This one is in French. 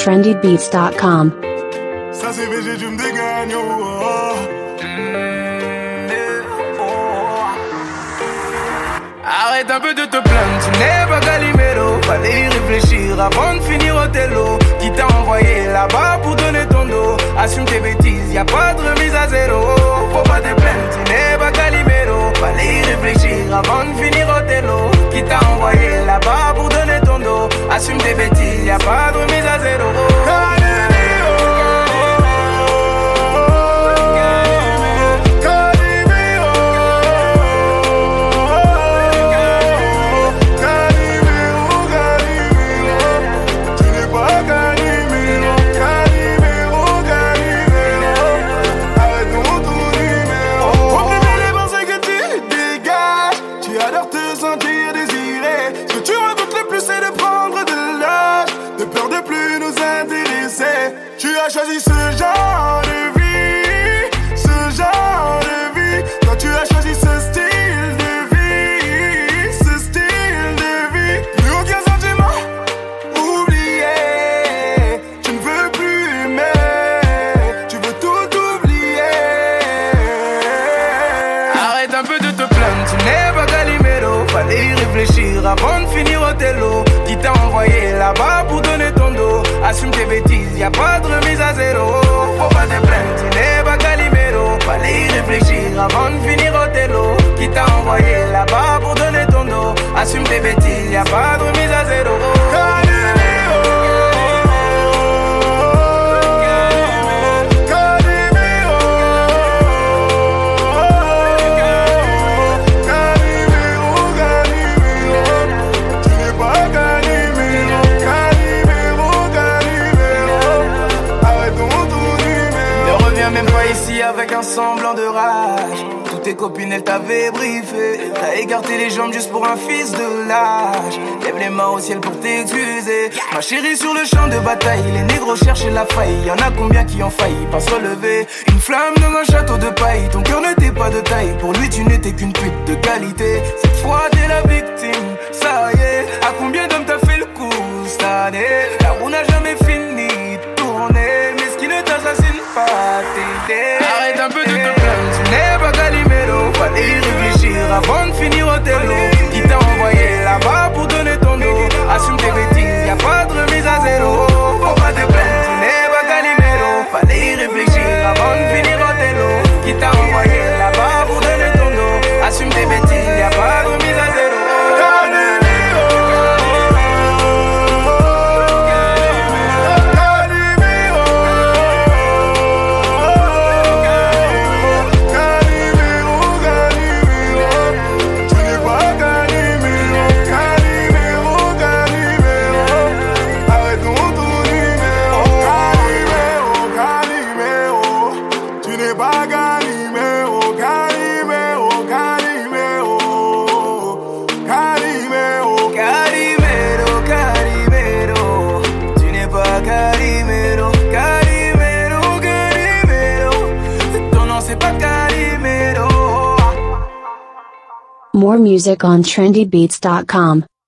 trendybeats.com. Ça c'est VG, tu me dégagnes, oh, oh. Arrête un peu de te plaindre, tu n'es pas Calimero. Fallait y réfléchir avant de finir au télo. Qui t'a envoyé là-bas pour donner ton dos? Assume tes bêtises, y'a pas de remise à zéro. Faut pas te plaindre, tu n'es pas Calimero. Fallait y réfléchir avant de finir au télo. Qui t'a envoyé là-bas pour donner ton dos? Assume tes bêtises, y'a pas de remise à zéro. Choisi ce genre de vie, ce genre de vie. Toi tu as choisi ce style de vie, ce style de vie. Plus aucun sentiment, oublié. Tu ne veux plus aimer, tu veux tout oublier. Arrête un peu de te plaindre, tu n'es pas Calimero. Fallait y réfléchir avant de finir au télo. Qui t'a envoyé là-bas pour donner ton dos? Assume tes bêtises, y'a pas de remise à zéro. Faut pas te plaindre, tu n'es pas Calimero. Fallait y réfléchir avant de finir au télo. Qui t'a envoyé là-bas pour donner ton dos? Assume tes bêtises, y'a pas de remise à zéro. Avec un semblant de rage, toutes tes copines elles t'avaient briefé. T'as écarté les jambes juste pour un fils de lâche. Lève les mains au ciel pour t'excuser. Ma chérie sur le champ de bataille, les négros cherchent la faille. Y'en a combien qui ont failli pas se relever? Une flamme dans un château de paille. Ton cœur n'était pas de taille, pour lui tu n'étais qu'une pute de qualité. Cette fois t'es la victime, ça y est. À combien d'hommes t'as fait le coup cette année? La roue n'a jamais fini de tourner, mais ce qui ne t'assassine pas t'aider. Arrête un peu de te plaindre, tu n'es pas Calimero. Fallait y réfléchir avant de finir au télo. Qui t'a envoyé là-bas pour donner ton dos? Assume tes bêtises, y'a pas de remise à zéro. Faut pas te plaindre, tu n'es pas Calimero. Fallait y réfléchir avant de finir au télo. Qui t'a envoyé là-bas pour donner ton dos? Assume tes bêtises, y'a pas de remise à zéro. More music on trendybeats.com.